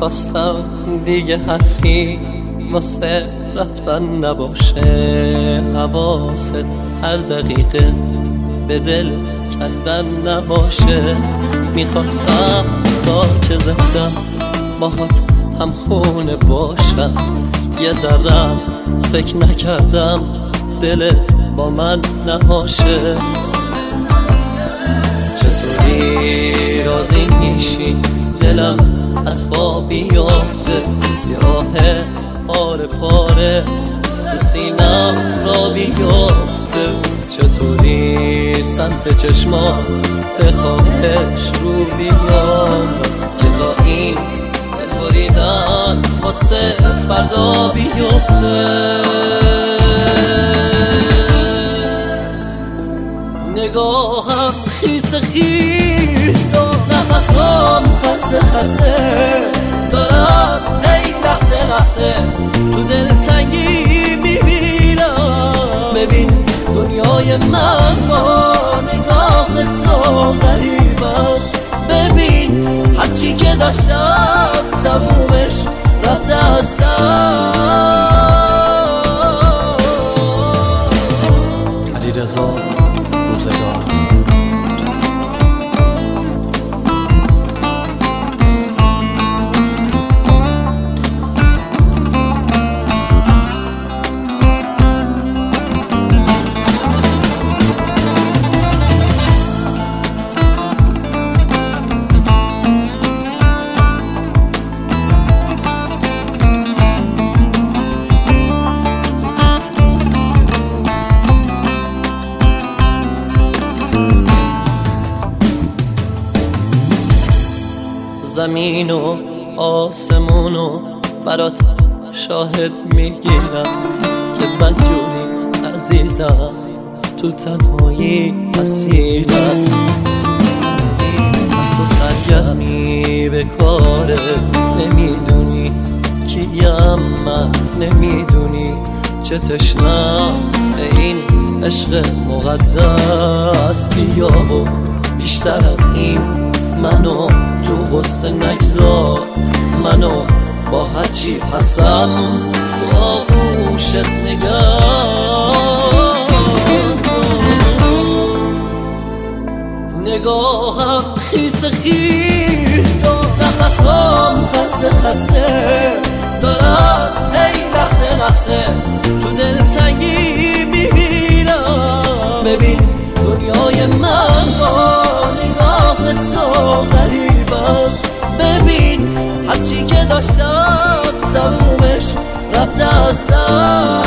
میخواستم دیگه حرفی واسه رفتن نباشه، حواست هر دقیقه به دل کندن نباشه. میخواستم تا که زندم باهات هم خونه باشم، یه ذرم فکر نکردم دلت با من نباشه. چطوری راضی میشی دلم از پا بیافته، یه آه پاره پاره تو سینم را بیافته. چطوری سمت چشمات به خواهش رو بیام که تا این دل بریدن واسه فردا بیفته. نگاهم خیس خیس تا نفسام خسته خسته دارم، هی لحظه لحظه تو دلتنگی میبینم. ببین دنیای من با نگاهت سو غریب است، ببین هرچی که داشتم تمومش رفته از دست. علیرضا روزگار. زمین و آسمون و برات شاهد میگیرم که بدجوری عزیزم تو تنهایی اسیرم. از تو سرگرمی به کاره نمیدونی کیم من، نمیدونی چه تشنم این عشق مقدس. بیا و بیشتر از این منو تو غصه نگذار، منو با هرچی هستم تو آغوشت نگاه. نگاهم خیس خیس تا نفسام خسته خسته دارم، هی لحظه لحظه تو دلتنگی میبینم. ببین دنیای من با نگاهت سو غریب است، ببین هرچی که داشتم تمومش رفته از دست.